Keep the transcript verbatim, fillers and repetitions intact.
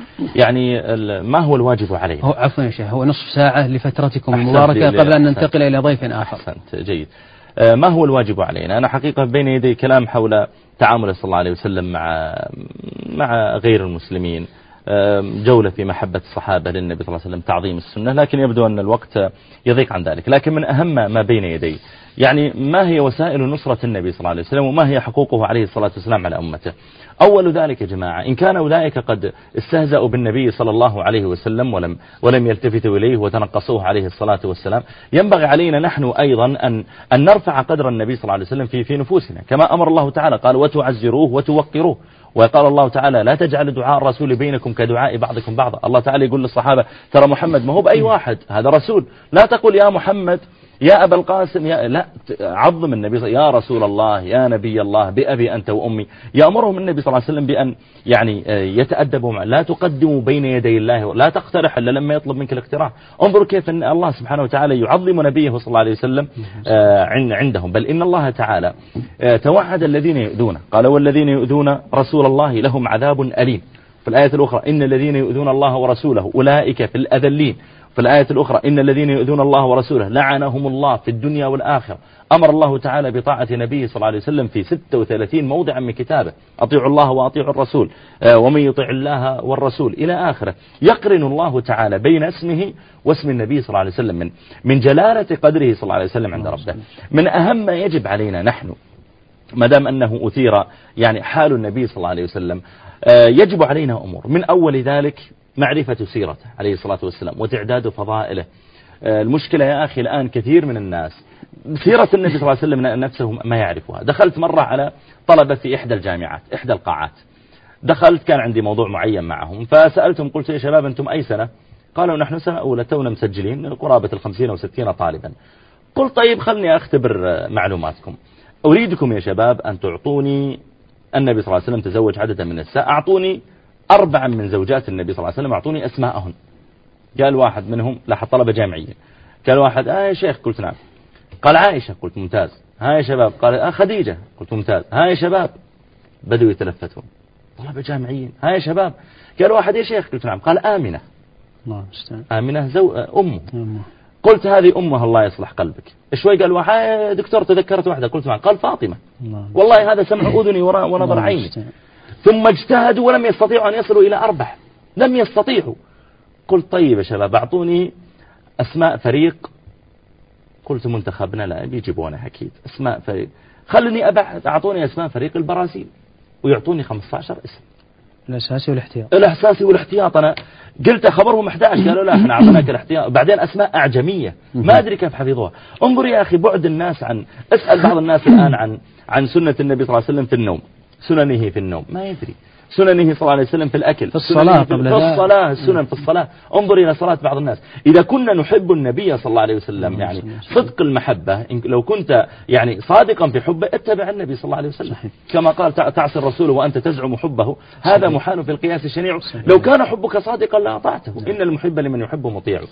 يعني ما هو الواجب علينا؟ هو عفوا يا شيخ، هو نصف ساعة لفترتكم المباركة قبل أن ننتقل إلى ضيف آخر. أحسنت، جيد. ما هو الواجب علينا؟ أنا حقيقة بين يدي كلام حول تعامل صلى الله عليه وسلم مع مع غير المسلمين، جولة في محبة الصحابة للنبي صلى الله عليه وسلم، تعظيم السنة، لكن يبدو أن الوقت يضيق عن ذلك. لكن من أهم ما بين يدي يعني ما هي وسائل نصرة النبي صلى الله عليه وسلم، وما هي حقوقه عليه الصلاة والسلام على أمته. أول ذلك يا جماعة، إن كان أولئك قد استهزأوا بالنبي صلى الله عليه وسلم ولم ولم يلتفتوا إليه وتنقصوه عليه الصلاة والسلام، ينبغي علينا نحن أيضا أن أن نرفع قدر النبي صلى الله عليه وسلم في في نفوسنا، كما أمر الله تعالى قال وتعزروه وتوقروه. وقال الله تعالى لا تجعل دعاء الرسول بينكم كدعاء بعضكم بعضا. الله تعالى يقول للصحابة ترى محمد ما هو بأي واحد، هذا رسول، لا تقول يا محمد يا أبا القاسم، يا لا، عظم النبي يا رسول الله يا نبي الله بأبي أنت وأمي. يأمرهم النبي صلى الله عليه وسلم بأن يعني يتأدبوا معه، لا تقدموا بين يدي الله، لا تقترح إلا لما يطلب منك الاقتراح. انظروا كيف أن الله سبحانه وتعالى يعظم نبيه صلى الله عليه وسلم عندهم. بل إن الله تعالى توعد الذين يؤذون، قال والذين يؤذون رسول الله لهم عذاب أليم. في الآية الأخرى إن الذين يؤذون الله ورسوله أولئك في الأذلين. في الآية الأخرى إن الذين يؤذون الله ورسوله لعنهم الله في الدنيا والآخرة. أمر الله تعالى بطاعة نبيه صلى الله عليه وسلم في ستة وثلاثين موضعا من كتابه، أطيعوا الله وأطيعوا الرسول ومن يطيع الله والرسول إلى آخره. يقرن الله تعالى بين اسمه واسم النبي صلى الله عليه وسلم من من جلالة قدره صلى الله عليه وسلم عند ربه. من أهم ما يجب علينا نحن ما دام أنه أثير يعني حال النبي صلى الله عليه وسلم، يجب علينا أمور، من أول ذلك معرفة سيرته عليه الصلاة والسلام وتعداد فضائله. المشكلة يا أخي الآن كثير من الناس سيرة النبي صلى الله عليه وسلم نفسه ما يعرفها. دخلت مرة على طلبة في إحدى الجامعات إحدى القاعات، دخلت كان عندي موضوع معين معهم، فسألتهم قلت يا شباب أنتم أي سنة؟ قالوا نحن سنة أولى تونا مسجلين قرابة الخمسين أو ستين طالبا. قلت طيب خلني أختبر معلوماتكم، أريدكم يا شباب أن تعطوني، النبي صلى الله عليه وسلم تزوج عددا من النساء، أعطوني أربعا من زوجات النبي صلى الله عليه وسلم، أعطوني أسماءهن. قال واحد منهم لاحظ طلبة جامعية، قال واحد آه يا شيخ، قلت نعم. قال عائشة، قلت ممتاز. ها يا شباب؟ قال آه خديجة، قلت ممتاز. ها يا شباب؟ بدوا يتلفتون طلبة جامعيين. ها يا شباب؟ قال واحد يا شيخ، قلت نعم. قال آمنة. آمنة زو أمه. قلت هذه أمها الله يصلح قلبك. شوي قال واحد دكتور تذكرت واحدة، قلت نعم. قال فاطمة. والله هذا سمع أذني ونظر عيني. ثم اجتهدوا ولم يستطيعوا أن يصلوا إلى أربع، لم يستطيعوا. قلت طيب يا شباب أعطوني أسماء فريق، قلت منتخبنا لا بيجيبونها أكيد، أسماء فريق خلني أبحث، أعطوني أسماء فريق البرازيل ويعطوني خمسة عشر اسم، الأساسي والاحتياط. الأساسي والاحتياط. أنا قلت خبرهم أحد عشر، قالوا لا احنا أعطيناك الاحتياط. بعدين أسماء أعجمية ما أدري كيف حفظوها. انظر يا أخي بعد الناس عن، اسأل بعض الناس الآن عن عن سنة النبي صلى الله عليه وسلم في النوم، سننه في النوم ما يدري، سننه صلى الله عليه وسلم في الأكل، في الصلاة، في, في الصلاة السنن في الصلاة. انظر إلى صلاة بعض الناس. إذا كنا نحب النبي صلى الله عليه وسلم يعني صدق المحبة، لو كنت يعني صادقا في حبه اتبع النبي صلى الله عليه وسلم. كما قال تعصي الرسول وأنت تزعم حبه، هذا محال في القياس الشنيع. لو كان حبك صادقا لا أطعته، إن المحب لمن يحب مطيع.